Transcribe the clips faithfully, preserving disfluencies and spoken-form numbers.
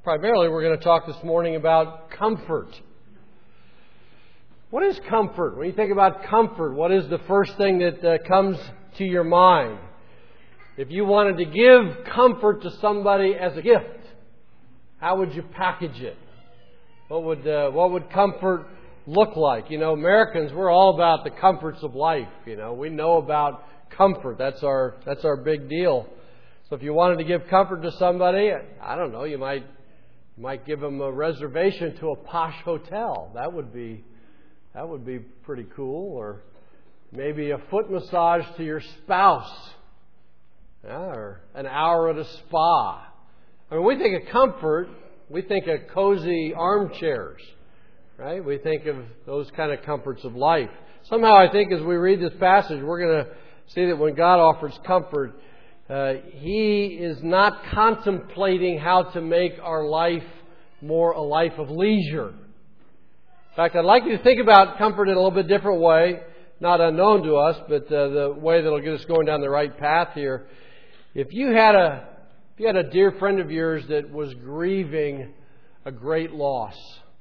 primarily we're going to talk this morning about comfort. What is comfort? When you think about comfort, what is the first thing that uh, comes to your mind? If you wanted to give comfort to somebody as a gift, how would you package it? What would uh, what would comfort look like? You know, Americans, we're all about the comforts of life. You know, we know about comfort. That's our that's our big deal. So if you wanted to give comfort to somebody, I don't know, you might you might give them a reservation to a posh hotel. That would be that would be pretty cool. Or maybe a foot massage to your spouse, yeah, or an hour at a spa. I mean, we think of comfort, we think of cozy armchairs, right? We think of those kind of comforts of life. Somehow I think as we read this passage, we're going to see that when God offers comfort, uh, He is not contemplating how to make our life more a life of leisure. In fact, I'd like you to think about comfort in a little bit different way, not unknown to us, but uh, the way that will get us going down the right path here. If you had a If you had a dear friend of yours that was grieving a great loss,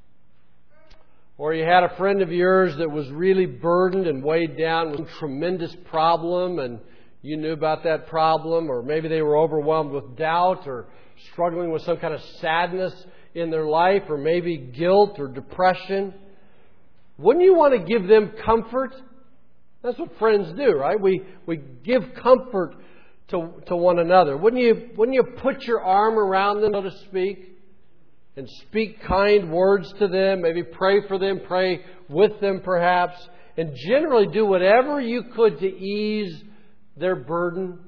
or you had a friend of yours that was really burdened and weighed down with a tremendous problem and you knew about that problem, or maybe they were overwhelmed with doubt or struggling with some kind of sadness in their life, or maybe guilt or depression, wouldn't you want to give them comfort? That's what friends do, right? We we give comfort to to one another. Wouldn't you wouldn't you put your arm around them, so to speak, and speak kind words to them, maybe pray for them, pray with them perhaps, and generally do whatever you could to ease their burden?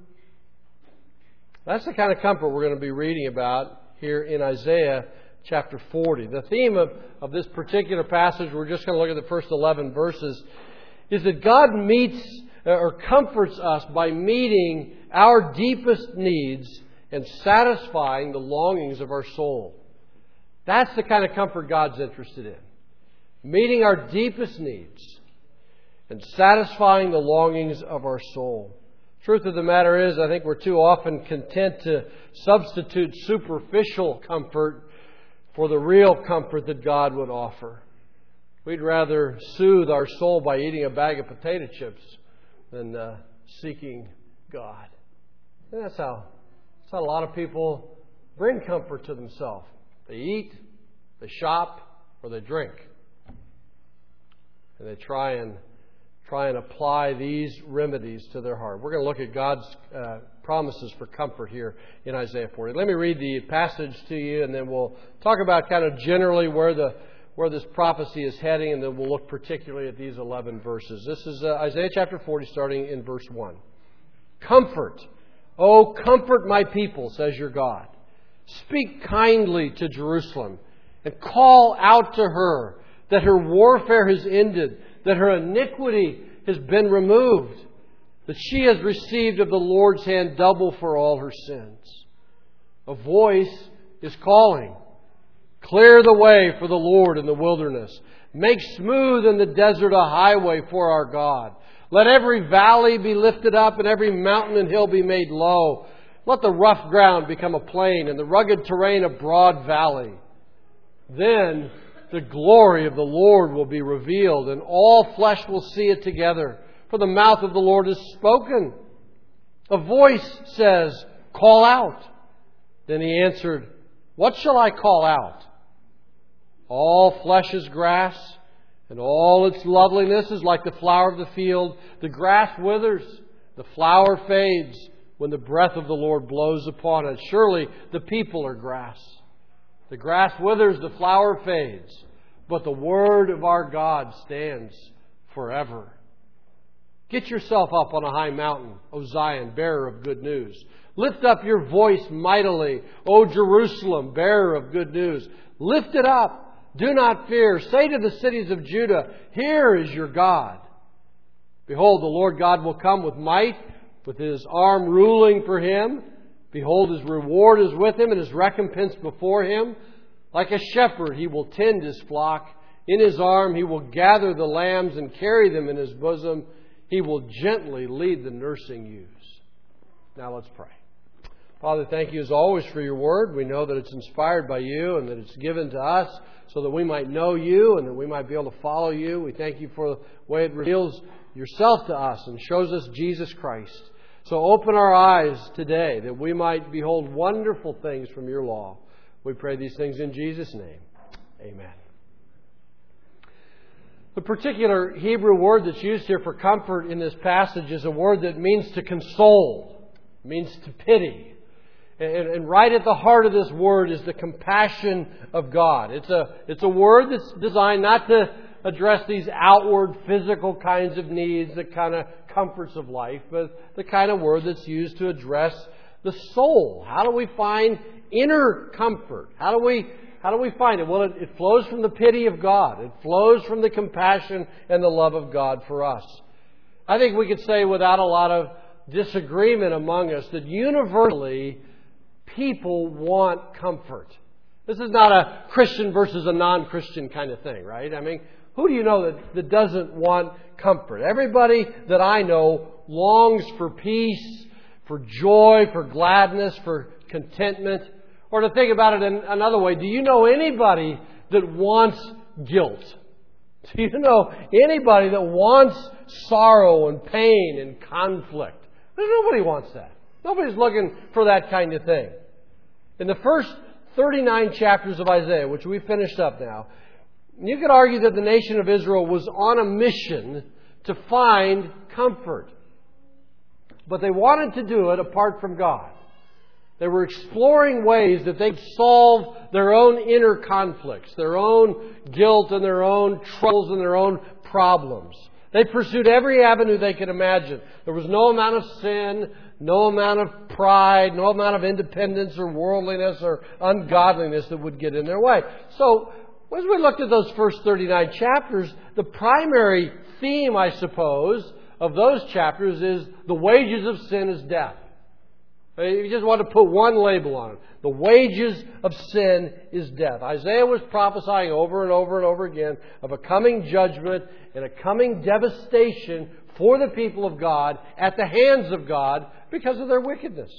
That's the kind of comfort we're going to be reading about here in Isaiah chapter forty. The theme of, of this particular passage, we're just going to look at the first eleven verses, is that God meets or comforts us by meeting our deepest needs and satisfying the longings of our soul. That's the kind of comfort God's interested in. Meeting our deepest needs and satisfying the longings of our soul. Truth of the matter is, I think we're too often content to substitute superficial comfort for the real comfort that God would offer. We'd rather soothe our soul by eating a bag of potato chips than uh, seeking God. And that's how, that's how a lot of people bring comfort to themselves. They eat, they shop, or they drink. And they try and try and apply these remedies to their heart. We're going to look at God's uh, promises for comfort here in Isaiah forty. Let me read the passage to you, and then we'll talk about kind of generally where the where this prophecy is heading, and then we'll look particularly at these eleven verses. This is uh, Isaiah chapter forty, starting in verse one. Comfort, oh, comfort my people, says your God. Speak kindly to Jerusalem and call out to her that her warfare has ended, that her iniquity has been removed, that she has received of the Lord's hand double for all her sins. A voice is calling, clear the way for the Lord in the wilderness. Make smooth in the desert a highway for our God. Let every valley be lifted up and every mountain and hill be made low. Let the rough ground become a plain and the rugged terrain a broad valley. Then the glory of the Lord will be revealed, and all flesh will see it together. For the mouth of the Lord has spoken. A voice says, call out. Then he answered, what shall I call out? All flesh is grass, and all its loveliness is like the flower of the field. The grass withers, the flower fades, when the breath of the Lord blows upon it. Surely the people are grass. The grass withers, the flower fades, but the word of our God stands forever. Get yourself up on a high mountain, O Zion, bearer of good news. Lift up your voice mightily, O Jerusalem, bearer of good news. Lift it up. Do not fear. Say to the cities of Judah, here is your God. Behold, the Lord God will come with might, with His arm ruling for Him. Behold, His reward is with Him and His recompense before Him. Like a shepherd, He will tend His flock. In His arm He will gather the lambs and carry them in His bosom. He will gently lead the nursing ewes. Now let's pray. Father, thank you as always for your word. We know that it's inspired by you and that it's given to us so that we might know you and that we might be able to follow you. We thank you for the way it reveals yourself to us and shows us Jesus Christ. So open our eyes today that we might behold wonderful things from your law. We pray these things in Jesus' name. Amen. The particular Hebrew word that's used here for comfort in this passage is a word that means to console, means to pity. And, and right at the heart of this word is the compassion of God. It's a, it's a word that's designed not to address these outward physical kinds of needs, the kind of comforts of life, but the kind of word that's used to address the soul. How do we find inner comfort? How do we How do we find it? Well, it, it flows from the pity of God. It flows from the compassion and the love of God for us. I think we could say without a lot of disagreement among us that universally people want comfort. This is not a Christian versus a non-Christian kind of thing, right? I mean, who do you know that, that doesn't want comfort? Everybody that I know longs for peace, for joy, for gladness, for contentment. Or to think about it in another way, do you know anybody that wants guilt? Do you know anybody that wants sorrow and pain and conflict? Nobody wants that. Nobody's looking for that kind of thing. In the first thirty-nine chapters of Isaiah, which we finished up now, you could argue that the nation of Israel was on a mission to find comfort. But they wanted to do it apart from God. They were exploring ways that they could solve their own inner conflicts, their own guilt and their own troubles and their own problems. They pursued every avenue they could imagine. There was no amount of sin, no amount of pride, no amount of independence or worldliness or ungodliness that would get in their way. So, as we looked at those first thirty-nine chapters, the primary theme, I suppose, of those chapters is the wages of sin is death. You just want to put one label on it. The wages of sin is death. Isaiah was prophesying over and over and over again of a coming judgment and a coming devastation for the people of God at the hands of God because of their wickedness.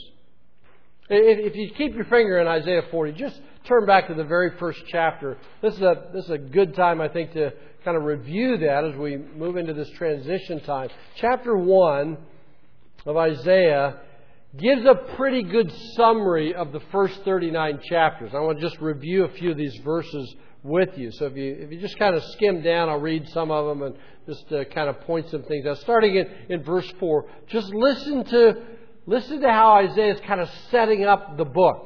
If you keep your finger in Isaiah forty, just turn back to the very first chapter. This is a, this is a good time, I think, to kind of review that as we move into this transition time. Chapter one of Isaiah gives a pretty good summary of the first thirty-nine chapters. I want to just review a few of these verses with you. So if you if you just kind of skim down, I'll read some of them and just uh, kind of point some things out. Starting in, in verse four, just listen to listen to how Isaiah is kind of setting up the book.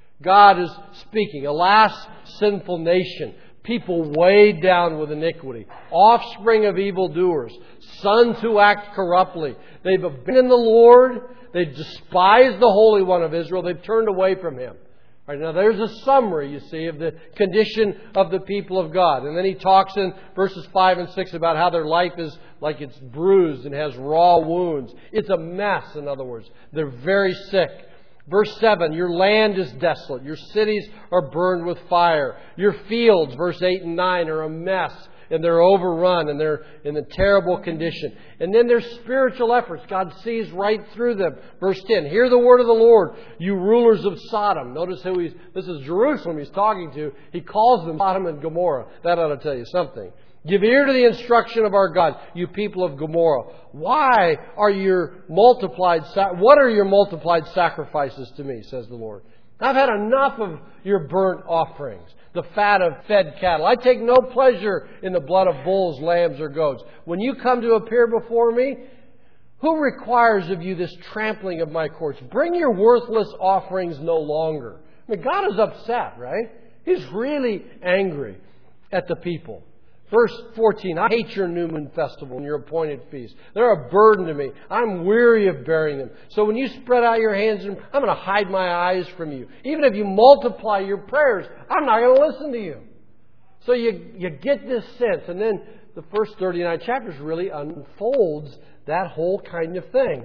God is speaking. Alas, sinful nation, people weighed down with iniquity, offspring of evildoers, sons who act corruptly. They've abandoned the Lord. They've despised the Holy One of Israel. They've turned away from Him. All right, now there's a summary, you see, of the condition of the people of God. And then he talks in verses five and six about how their life is like it's bruised and has raw wounds. It's a mess, in other words. They're very sick. Verse seven, your land is desolate. Your cities are burned with fire. Your fields, verse eight and nine, are a mess. And they're overrun and they're in a terrible condition. And then their spiritual efforts. God sees right through them. Verse ten, hear the word of the Lord, you rulers of Sodom. Notice who he's, this is Jerusalem he's talking to. He calls them Sodom and Gomorrah. That ought to tell you something. Give ear to the instruction of our God, you people of Gomorrah. Why are your multiplied, what are your multiplied sacrifices to me, says the Lord. I've had enough of your burnt offerings, the fat of fed cattle. I take no pleasure in the blood of bulls, lambs, or goats. When you come to appear before me, who requires of you this trampling of my courts? Bring your worthless offerings no longer. I mean, God is upset, right? He's really angry at the people. Verse fourteen, I hate your new moon festival and your appointed feast. They're a burden to me. I'm weary of bearing them. So when you spread out your hands, I'm going to hide my eyes from you. Even if you multiply your prayers, I'm not going to listen to you. So you, you get this sense. And then the first thirty-nine chapters really unfolds that whole kind of thing.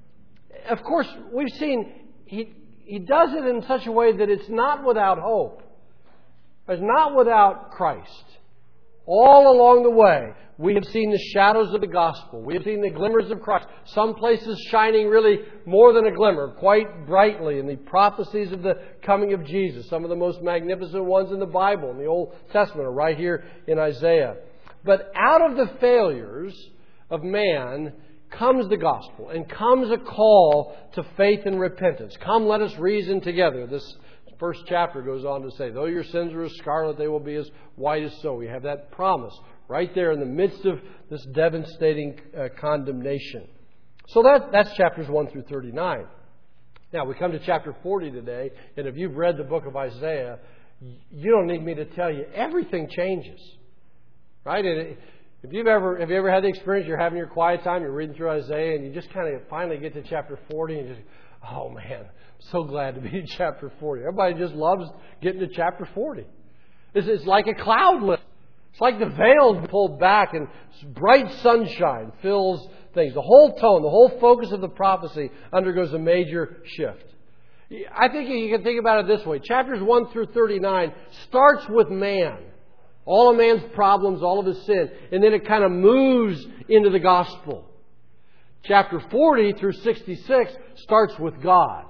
Of course, we've seen he, he does it in such a way that it's not without hope. It's not without Christ. All along the way, we have seen the shadows of the gospel. We have seen the glimmers of Christ. Some places shining really more than a glimmer, quite brightly in the prophecies of the coming of Jesus. Some of the most magnificent ones in the Bible, in the Old Testament, are right here in Isaiah. But out of the failures of man comes the gospel and comes a call to faith and repentance. Come, let us reason together. This first chapter goes on to say, though your sins are as scarlet, they will be as white as snow. We have that promise right there in the midst of this devastating uh, condemnation. So that, that's chapters one through thirty-nine. Now, we come to chapter forty today, and if you've read the book of Isaiah, you don't need me to tell you, everything changes. Right? And if you've ever, have you ever had the experience, you're having your quiet time, you're reading through Isaiah, and you just kind of finally get to chapter forty, and you just, oh man, I'm so glad to be in chapter forty. Everybody just loves getting to chapter forty. It's, it's like a cloud lift. It's like the veil is pulled back and bright sunshine fills things. The whole tone, the whole focus of the prophecy undergoes a major shift. I think you can think about it this way. Chapters one through thirty-nine starts with man. All of man's problems, all of his sin. And then it kind of moves into the gospel. Chapter forty through sixty-six starts with God.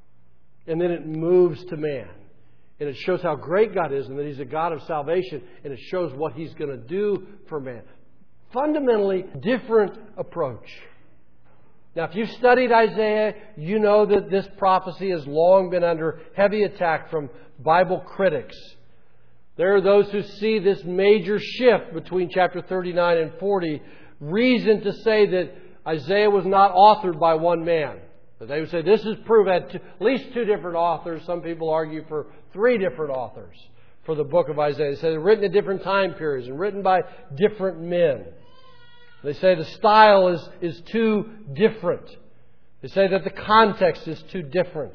And then it moves to man. And it shows how great God is and that He's a God of salvation. And it shows what He's going to do for man. Fundamentally different approach. Now, if you've studied Isaiah, you know that this prophecy has long been under heavy attack from Bible critics. There are those who see this major shift between chapter thirty-nine and forty, reason to say that Isaiah was not authored by one man. But they would say this is proof at at least two different authors. Some people argue for three different authors for the book of Isaiah. They say they're written at different time periods and written by different men. They say the style is, is too different. They say that the context is too different.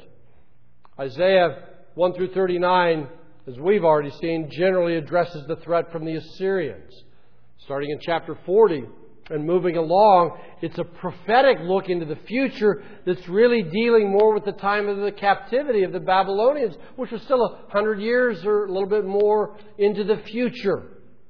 Isaiah one through thirty-nine, as we've already seen, generally addresses the threat from the Assyrians. Starting in chapter forty and moving along, it's a prophetic look into the future that's really dealing more with the time of the captivity of the Babylonians, which was still a hundred years or a little bit more into the future.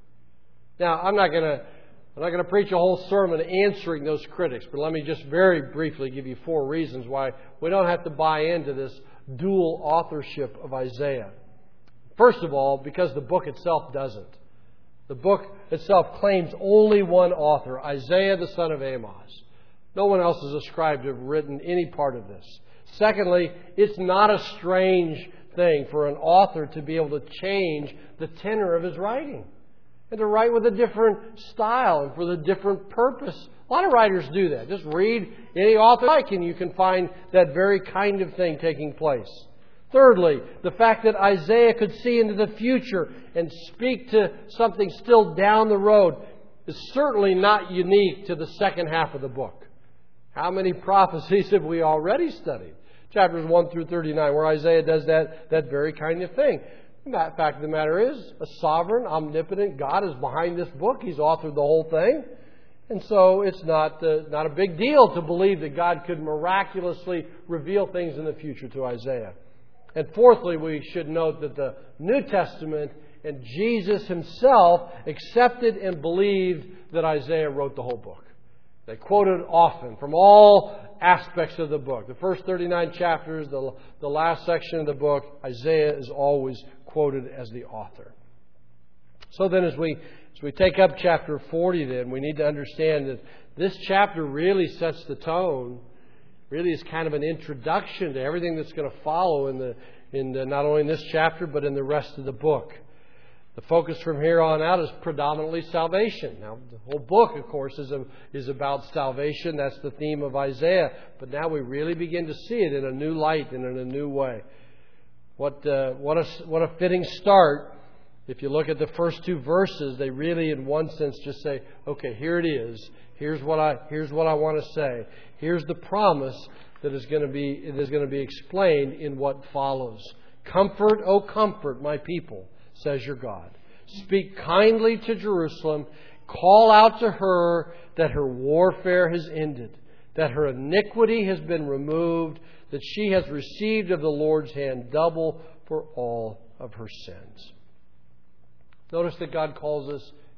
Now, I'm not going to I'm not going to preach a whole sermon answering those critics, but let me just very briefly give you four reasons why we don't have to buy into this dual authorship of Isaiah. First of all, because the book itself doesn't. The book itself claims only one author, Isaiah the son of Amoz. No one else is ascribed to have written any part of this. Secondly, it's not a strange thing for an author to be able to change the tenor of his writing and to write with a different style and for the different purpose. A lot of writers do that. Just read any author you like and you can find that very kind of thing taking place. Thirdly, the fact that Isaiah could see into the future and speak to something still down the road is certainly not unique to the second half of the book. How many prophecies have we already studied? Chapters one through thirty-nine, where Isaiah does that, that very kind of thing. The fact of the matter is, a sovereign, omnipotent God is behind this book. He's authored the whole thing. And so it's not, uh, not a big deal to believe that God could miraculously reveal things in the future to Isaiah. And fourthly, we should note that the New Testament and Jesus Himself accepted and believed that Isaiah wrote the whole book. They quoted often from all aspects of the book. The first thirty-nine chapters, the, the last section of the book, Isaiah is always quoted as the author. So then as we, as we take up chapter forty then, we need to understand that this chapter really sets the tone. Really is kind of an introduction to everything that's going to follow in the in the, not only in this chapter but in the rest of the book. The focus from here on out is predominantly salvation. Now, the whole book, of course, is a, is about salvation. That's the theme of Isaiah. But now we really begin to see it in a new light and in a new way. What uh, what a what a fitting start. If you look at the first two verses, they really, in one sense, just say, "Okay, here it is. Here's what I here's what I want to say. Here's the promise that is going to be it is going to be explained in what follows. Comfort, O comfort my people, says your God. Speak kindly to Jerusalem. Call out to her that her warfare has ended, that her iniquity has been removed, that she has received of the Lord's hand double for all of her sins." Notice that God calls us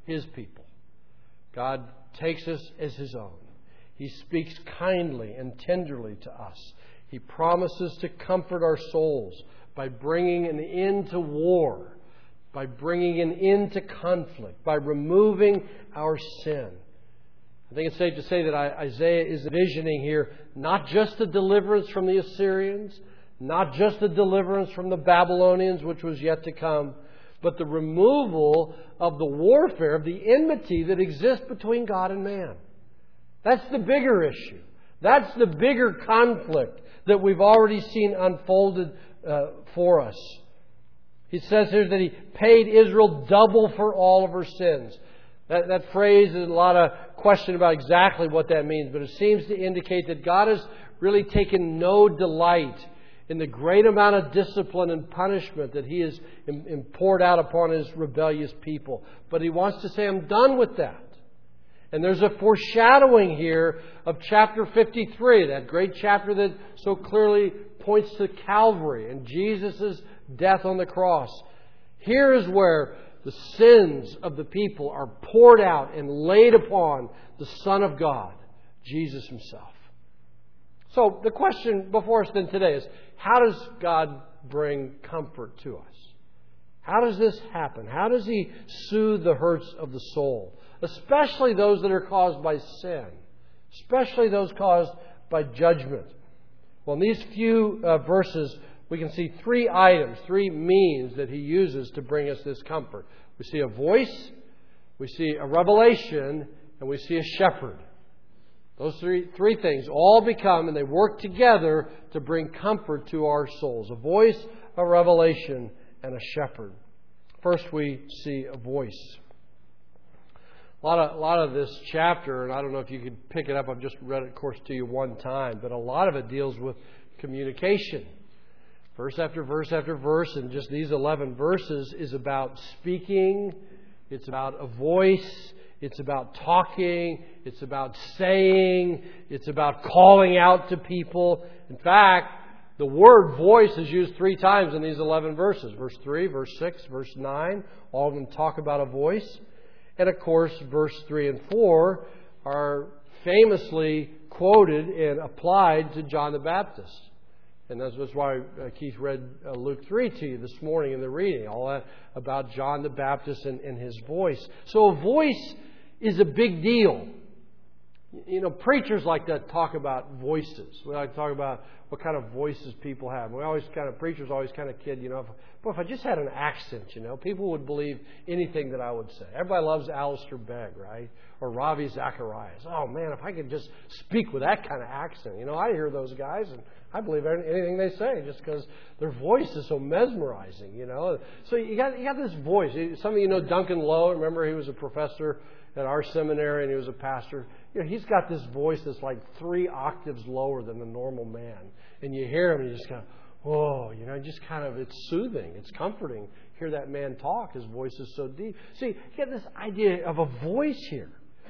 His people. God takes us as His own. He speaks kindly and tenderly to us. He promises to comfort our souls by bringing an end to war, by bringing an end to conflict, by removing our sin. I think it's safe to say that Isaiah is envisioning here not just the deliverance from the Assyrians, not just the deliverance from the Babylonians, which was yet to come, but the removal of the warfare, of the enmity that exists between God and man. That's the bigger issue. That's the bigger conflict that we've already seen unfolded uh, for us. He says here that He paid Israel double for all of her sins. That, that phrase, there's a lot of question about exactly what that means, but it seems to indicate that God has really taken no delight in the great amount of discipline and punishment that He has poured out upon His rebellious people. But He wants to say, I'm done with that. And there's a foreshadowing here of chapter fifty-three, that great chapter that so clearly points to Calvary and Jesus' death on the cross. Here is where the sins of the people are poured out and laid upon the Son of God, Jesus Himself. So the question before us then today is, how does God bring comfort to us? How does this happen? How does He soothe the hurts of the soul? Especially those that are caused by sin. Especially those caused by judgment. Well, in these few uh, verses, we can see three items, three means that He uses to bring us this comfort. We see a voice, we see a revelation, and we see a shepherd. Those three, three things all become, and they work together to bring comfort to our souls. A voice, a revelation, and a shepherd. First, we see a voice. A lot of, a lot of this chapter, and I don't know if you could pick it up, I've just read it, of course, to you one time, but a lot of it deals with communication. Verse after verse after verse, and just these eleven verses is about speaking, it's about a voice, it's about talking, it's about saying, it's about calling out to people. In fact, the word voice is used three times in these eleven verses. Verse three, verse six, verse nine, all of them talk about a voice. And of course, verse three and four are famously quoted and applied to John the Baptist. And that's why uh, Keith read uh, Luke three to you this morning in the reading, all that about John the Baptist and, and his voice. So a voice is a big deal. You know, preachers like to talk about voices. We like to talk about what kind of voices people have. We always kind of, preachers always kind of kid, you know, if, boy, if I just had an accent, you know, people would believe anything that I would say. Everybody loves Alistair Begg, right? Or Ravi Zacharias. Oh, man, if I could just speak with that kind of accent. You know, I hear those guys and I believe anything they say just because their voice is so mesmerizing, you know. So you got, you got this voice. Some of you know Duncan Lowe. Remember, he was a professor at our seminary and he was a pastor. You know, he's got this voice that's like three octaves lower than the normal man. And you hear him and you just kind of, whoa, you know, just kind of, it's soothing. It's comforting. Hear that man talk. His voice is so deep. See, you get this idea of a voice here.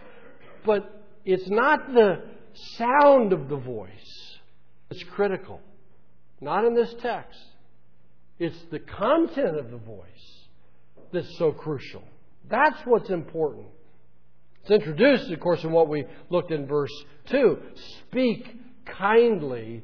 But it's not the sound of the voice that's critical. Not in this text. It's the content of the voice that's so crucial. That's what's important. It's introduced, of course, in what we looked in verse two. Speak kindly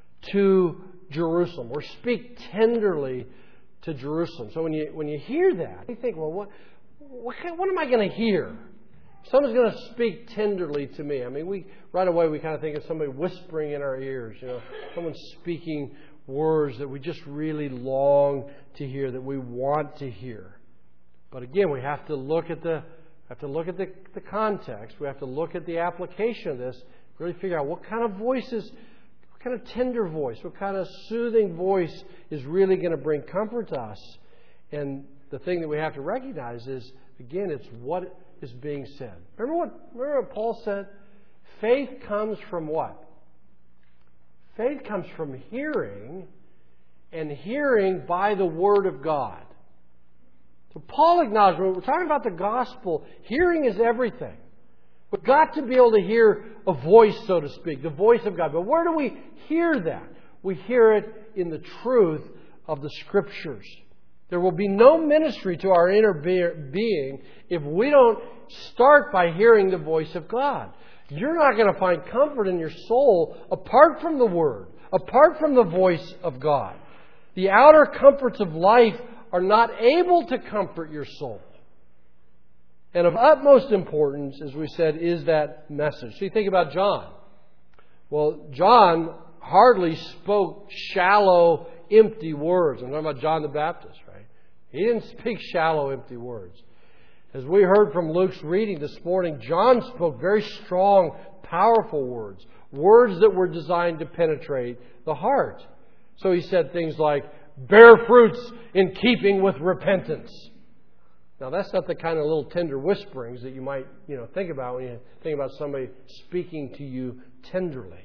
to Jerusalem, or speak tenderly to Jerusalem. So when you when you hear that, you think, well, what what, what am I going to hear? Someone's going to speak tenderly to me. I mean, we right away we kind of think of somebody whispering in our ears. You know, someone speaking words that we just really long to hear, that we want to hear. But again, we have to look at the have to look at the, the context. We have to look at the application of this, really figure out what kind of voice is, what kind of tender voice, what kind of soothing voice is really going to bring comfort to us. And the thing that we have to recognize is, again, it's what is being said. Remember what, remember what Paul said? Faith comes from what? Faith comes from hearing, and hearing by the Word of God. So Paul acknowledged, when we're talking about the gospel, hearing is everything. We've got to be able to hear a voice, so to speak, the voice of God. But where do we hear that? We hear it in the truth of the Scriptures. There will be no ministry to our inner being if we don't start by hearing the voice of God. You're not going to find comfort in your soul apart from the Word, apart from the voice of God. The outer comforts of life are not able to comfort your soul. And of utmost importance, as we said, is that message. So you think about John. Well, John hardly spoke shallow, empty words. I'm talking about John the Baptist, right? He didn't speak shallow, empty words. As we heard from Luke's reading this morning, John spoke very strong, powerful words. Words that were designed to penetrate the heart. So he said things like, bear fruits in keeping with repentance. Now that's not the kind of little tender whisperings that you might, you know, think about when you think about somebody speaking to you tenderly.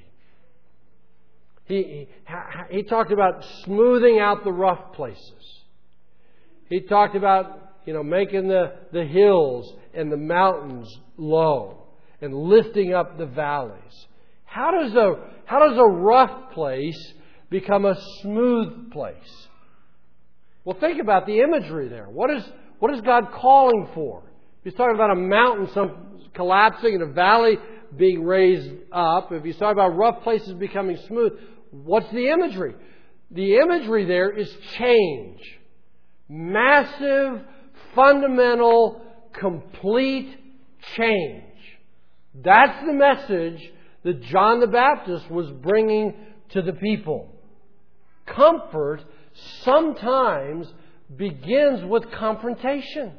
He, he, he talked about smoothing out the rough places. He talked about, you know, making the, the hills and the mountains low and lifting up the valleys. How does a, how does a rough place become a smooth place? Well, think about the imagery there. What is, what is God calling for? He's talking about a mountain some collapsing and a valley being raised up. If he's talking about rough places becoming smooth, what's the imagery? The imagery there is change. Massive, fundamental, complete change. That's the message that John the Baptist was bringing to the people. Comfort sometimes begins with confrontation.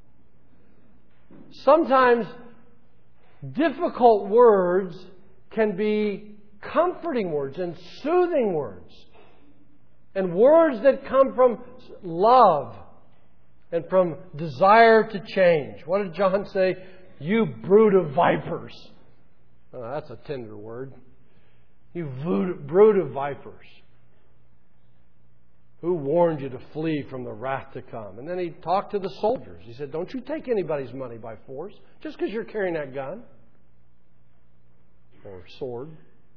Sometimes difficult words can be comforting words and soothing words. And words that come from love and from desire to change. What did John say? You brood of vipers. Oh, that's a tender word. You brood of vipers. Who warned you to flee from the wrath to come? And then he talked to the soldiers. He said, don't you take anybody's money by force just because you're carrying that gun or sword.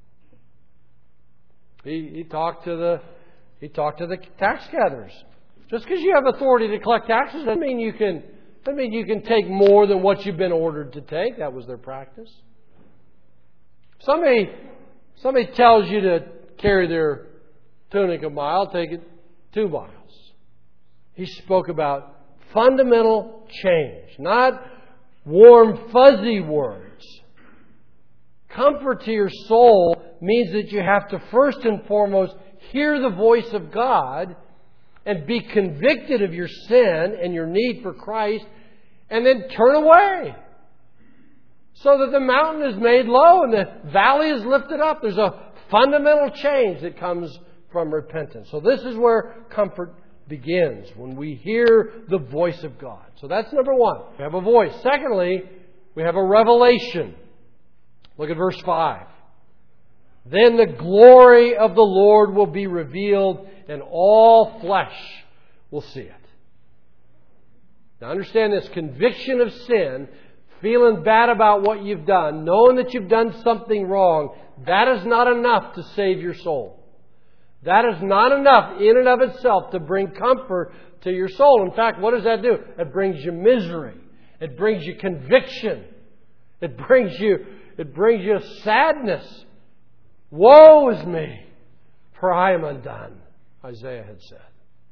He, he talked to the he talked to the tax gatherers. Just because you have authority to collect taxes doesn't mean you can doesn't mean you can take more than what you've been ordered to take. That was their practice. Somebody somebody tells you to carry their tunic a mile, take it two miles. He spoke about fundamental change, not warm, fuzzy words. Comfort to your soul means that you have to first and foremost hear the voice of God and be convicted of your sin and your need for Christ, and then turn away so that the mountain is made low and the valley is lifted up. There's a fundamental change that comes from repentance. So this is where comfort begins, when we hear the voice of God. So that's number one. We have a voice. Secondly, we have a revelation. Look at verse five. Then the glory of the Lord will be revealed, and all flesh will see it. Now understand this. Conviction of sin, feeling bad about what you've done, knowing that you've done something wrong, that is not enough to save your soul. That is not enough in and of itself to bring comfort to your soul. In fact, what does that do? It brings you misery. It brings you conviction. It brings you, it brings you sadness. Woe is me, for I am undone, Isaiah had said.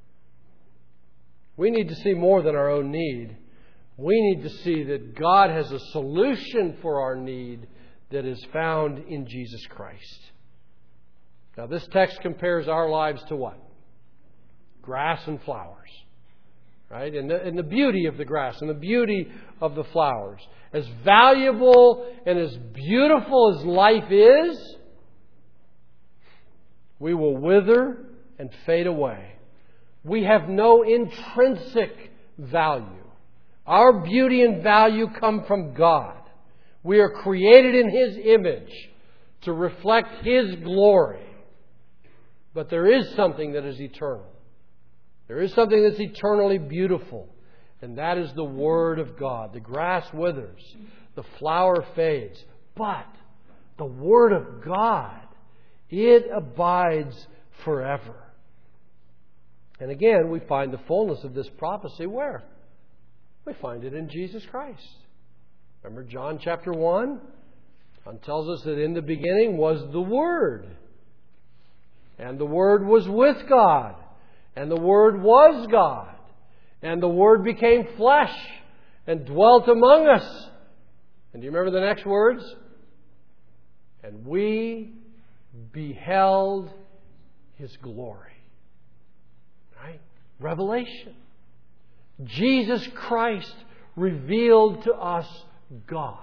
We need to see more than our own need. We need to see that God has a solution for our need that is found in Jesus Christ. Now, this text compares our lives to what? Grass and flowers. Right? And the, and the beauty of the grass and the beauty of the flowers. As valuable and as beautiful as life is, we will wither and fade away. We have no intrinsic value. Our beauty and value come from God. We are created in His image to reflect His glory. But there is something that is eternal. There is something that's eternally beautiful. And that is the Word of God. The grass withers. The flower fades. But the Word of God, it abides forever. And again, we find the fullness of this prophecy where? We find it in Jesus Christ. Remember John chapter one? John tells us that in the beginning was the Word. And the Word was with God. And the Word was God. And the Word became flesh and dwelt among us. And do you remember the next words? And we beheld His glory. Right? Revelation. Jesus Christ revealed to us God.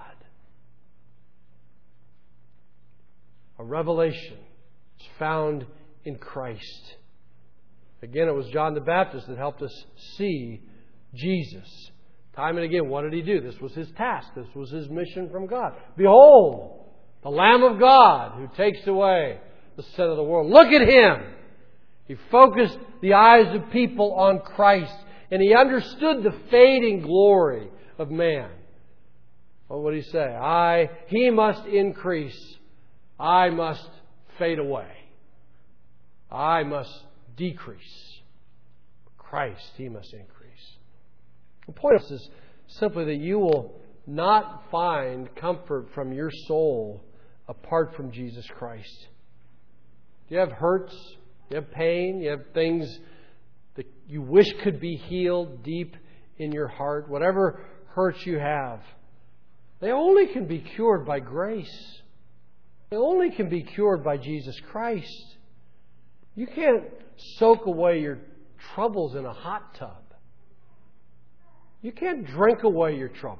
A revelation is found in Christ. Again, it was John the Baptist that helped us see Jesus. Time and again, what did He do? This was His task. This was His mission from God. Behold, the Lamb of God who takes away the sin of the world. Look at Him. He focused the eyes of people on Christ. And He understood the fading glory of man. What would He say? I, He must increase. I must fade away. I must decrease. Christ, He must increase. The point is simply that you will not find comfort from your soul apart from Jesus Christ. Do you have hurts? Do you have pain? Do you have things that you wish could be healed deep in your heart? Whatever hurts you have, they only can be cured by grace. They only can be cured by Jesus Christ. You can't soak away your troubles in a hot tub. You can't drink away your troubles.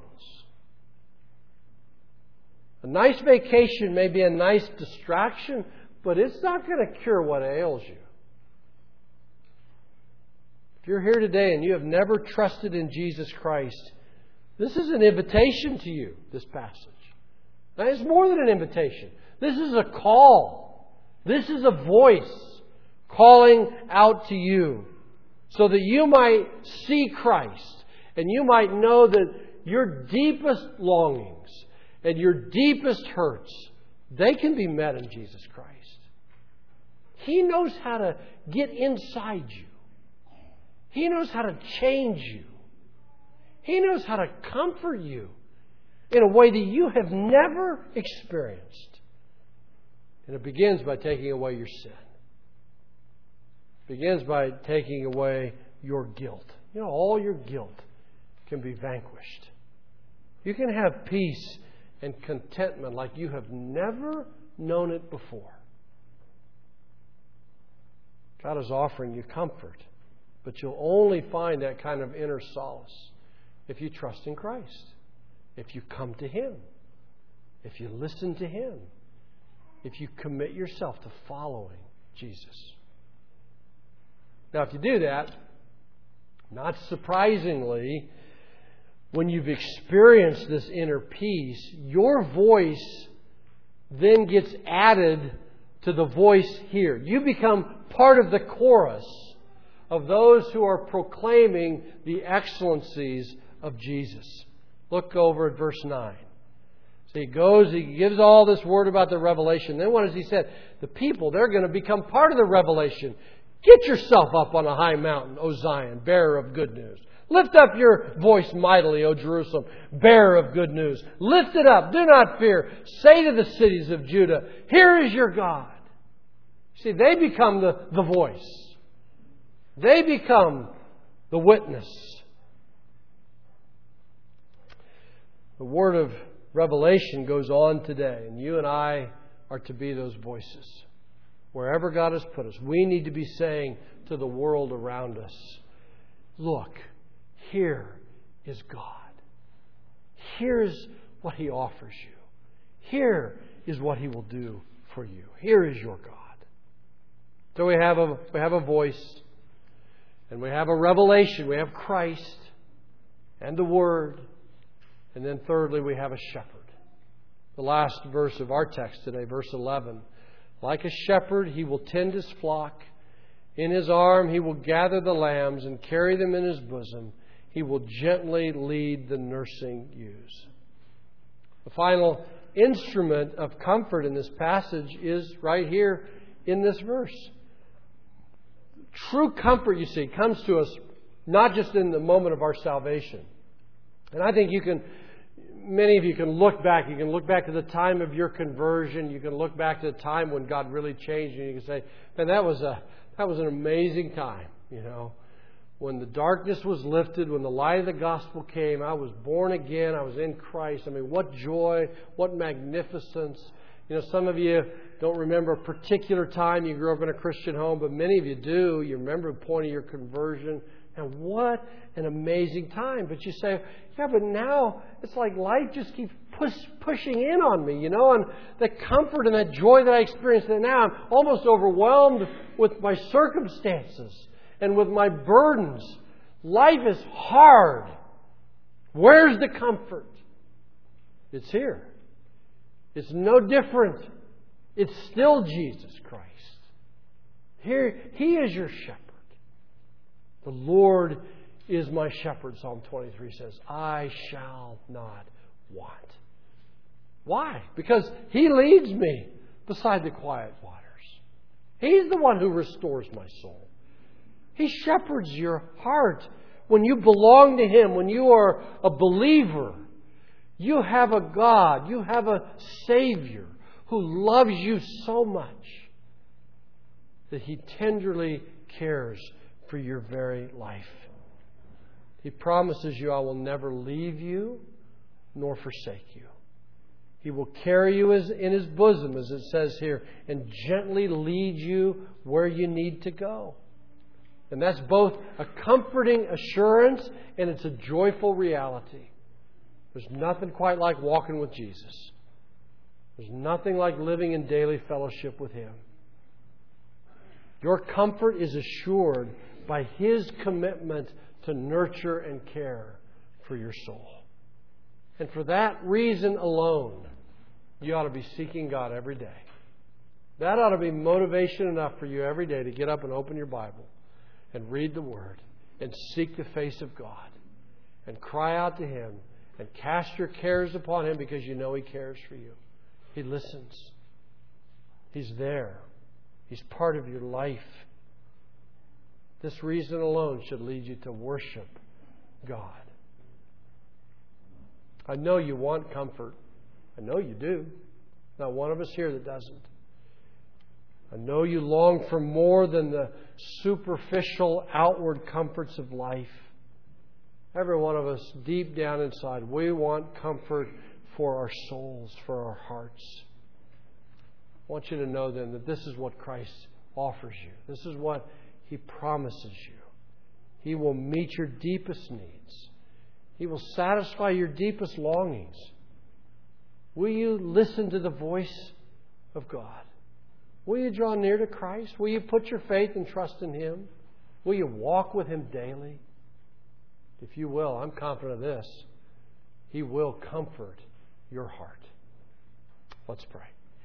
A nice vacation may be a nice distraction, but it's not going to cure what ails you. If you're here today and you have never trusted in Jesus Christ, this is an invitation to you, this passage. Now, it's more than an invitation. This is a call. This is a voice calling out to you so that you might see Christ and you might know that your deepest longings and your deepest hurts, they can be met in Jesus Christ. He knows how to get inside you. He knows how to change you. He knows how to comfort you in a way that you have never experienced. And it begins by taking away your sin. It begins by taking away your guilt. You know, all your guilt can be vanquished. You can have peace and contentment like you have never known it before. God is offering you comfort, but you'll only find that kind of inner solace if you trust in Christ, if you come to Him, if you listen to Him, if you commit yourself to following Jesus. Now, if you do that, not surprisingly, when you've experienced this inner peace, your voice then gets added to the voice here. You become part of the chorus of those who are proclaiming the excellencies of Jesus. Look over at verse nine. So he goes, he gives all this word about the revelation. Then what does he say? The people, they're going to become part of the revelation. Get yourself up on a high mountain, O Zion, bearer of good news. Lift up your voice mightily, O Jerusalem, bearer of good news. Lift it up. Do not fear. Say to the cities of Judah, here is your God. See, they become the, the voice. They become the witness. The word of revelation goes on today, and you and I are to be those voices. Wherever God has put us, we need to be saying to the world around us, look, here is God. Here's what He offers you. Here is what He will do for you. Here is your God. So we have a, we have a voice, and we have a revelation. We have Christ and the Word. And then thirdly, we have a shepherd. The last verse of our text today, verse eleven. Like a shepherd, He will tend His flock. In His arm He will gather the lambs and carry them in His bosom. He will gently lead the nursing ewes. The final instrument of comfort in this passage is right here in this verse. True comfort, you see, comes to us not just in the moment of our salvation. And I think you can, many of you can look back. You can look back to the time of your conversion. You can look back to the time when God really changed you. You can say, man, that was a that was an amazing time, you know. When the darkness was lifted, when the light of the gospel came, I was born again. I was in Christ. I mean, what joy, what magnificence. You know, some of you don't remember a particular time you grew up in a Christian home, but many of you do. You remember the point of your conversion. And what an amazing time. But you say, yeah, but now it's like life just keeps push, pushing in on me, you know, and the comfort and that joy that I experience now, I'm almost overwhelmed with my circumstances and with my burdens. Life is hard. Where's the comfort? It's here. It's no different. It's still Jesus Christ. Here, He is your shepherd. The Lord is my shepherd, Psalm twenty-three says. I shall not want. Why? Because He leads me beside the quiet waters. He's the one who restores my soul. He shepherds your heart. When you belong to Him, when you are a believer, you have a God, you have a Savior who loves you so much that He tenderly cares for your very life. He promises you, I will never leave you nor forsake you. He will carry you as, in His bosom, as it says here, and gently lead you where you need to go. And that's both a comforting assurance and it's a joyful reality. There's nothing quite like walking with Jesus. There's nothing like living in daily fellowship with Him. Your comfort is assured by His commitment to nurture and care for your soul. And for that reason alone, you ought to be seeking God every day. That ought to be motivation enough for you every day to get up and open your Bible and read the Word and seek the face of God and cry out to Him and cast your cares upon Him because you know He cares for you. He listens. He's there. He's part of your life. This reason alone should lead you to worship God. I know you want comfort. I know you do. Not one of us here that doesn't. I know you long for more than the superficial outward comforts of life. Every one of us, deep down inside, we want comfort for our souls, for our hearts. I want you to know then that this is what Christ offers you. This is what He promises you. He will meet your deepest needs. He will satisfy your deepest longings. Will you listen to the voice of God? Will you draw near to Christ? Will you put your faith and trust in Him? Will you walk with Him daily? If you will, I'm confident of this. He will comfort your heart. Let's pray.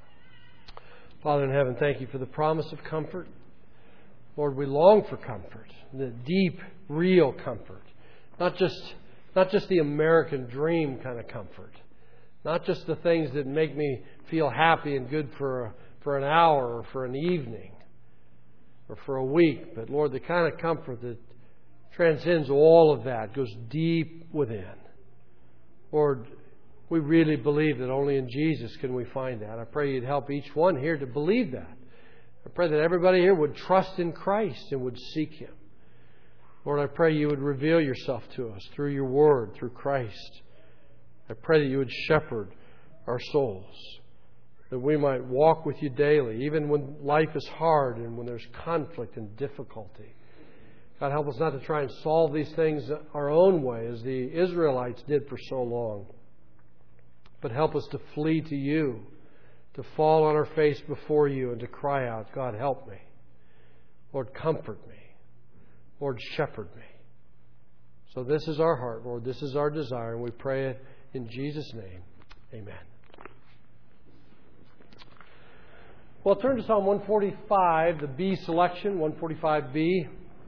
Father in heaven, thank You for the promise of comfort. Lord, we long for comfort, the deep, real comfort. Not just, not just the American dream kind of comfort. Not just the things that make me feel happy and good for, for an hour or for an evening or for a week. But Lord, the kind of comfort that transcends all of that, goes deep within. Lord, we really believe that only in Jesus can we find that. I pray You'd help each one here to believe that. I pray that everybody here would trust in Christ and would seek Him. Lord, I pray You would reveal Yourself to us through Your Word, through Christ. I pray that You would shepherd our souls, that we might walk with You daily, even when life is hard and when there's conflict and difficulty. God, help us not to try and solve these things our own way, as the Israelites did for so long. But help us to flee to You, to fall on our face before You and to cry out, God, help me. Lord, comfort me. Lord, shepherd me. So this is our heart, Lord. This is our desire, and we pray it in Jesus' name. Amen. Well, turn to Psalm one forty-five, the B selection, one forty-five B.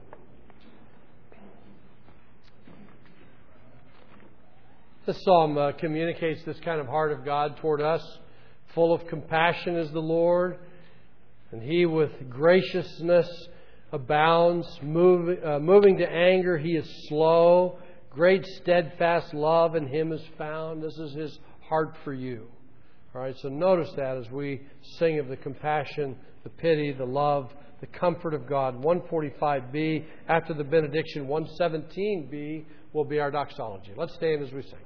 This psalm uh, communicates this kind of heart of God toward us. Full of compassion is the Lord, and He with graciousness abounds. Move, uh, moving to anger, He is slow. Great steadfast love in Him is found. This is His heart for you. All right, so notice that as we sing of the compassion, the pity, the love, the comfort of God. one forty-five b, after the benediction, one seventeen b will be our doxology. Let's stand as we sing.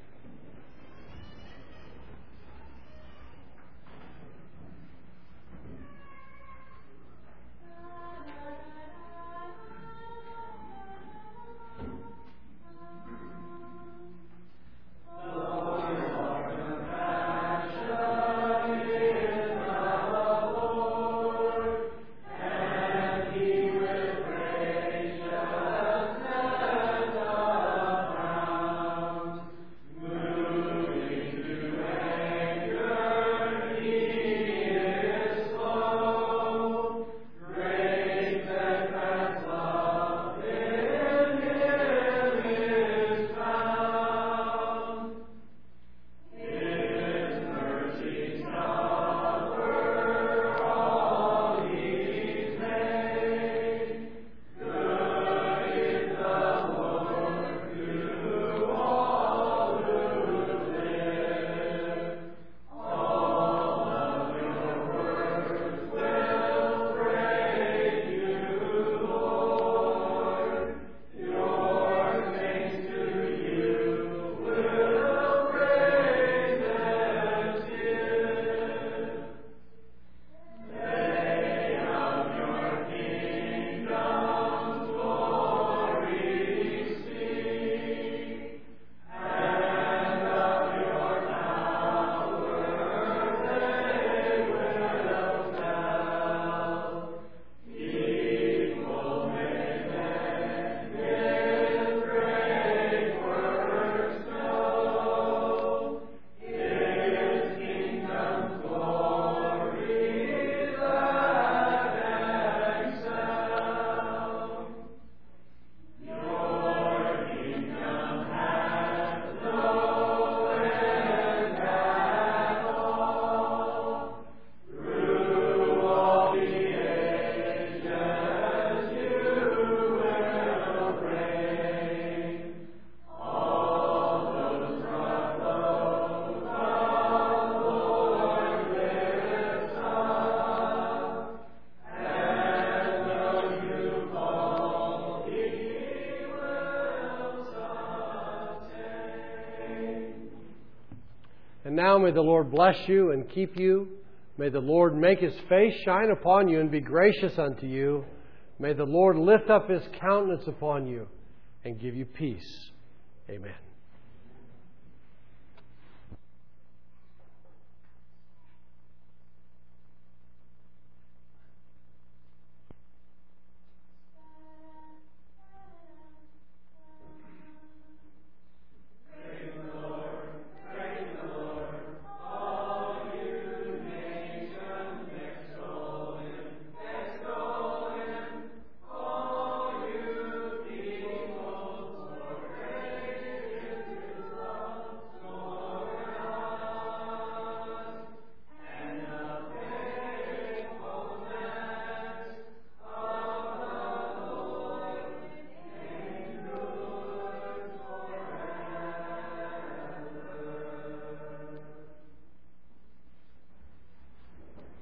And now may the Lord bless you and keep you. May the Lord make His face shine upon you and be gracious unto you. May the Lord lift up His countenance upon you and give you peace. Amen.